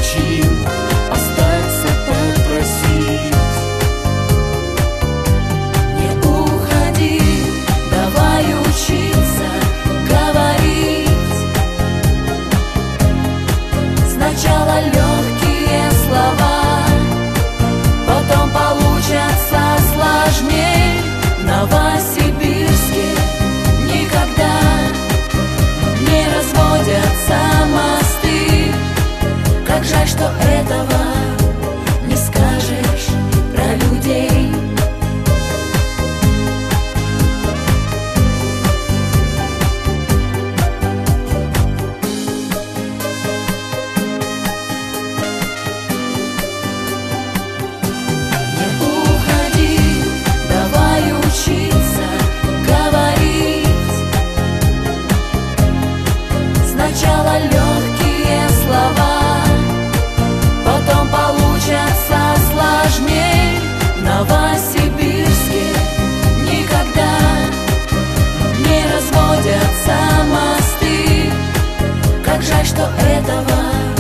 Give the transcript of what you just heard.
причин остаться попросить. Не уходи, давай учиться говорить. Сначала легкие слова, потом получатся сложней. В Новосибирске никогда не разводятся мосты. Как жаль, что этого не скажешь про людей. Не уходи, давай учиться говорить. Сначала легкие слова, потом получатся сложней. В Новосибирске никогда не разводятся мосты. Как жаль, что этого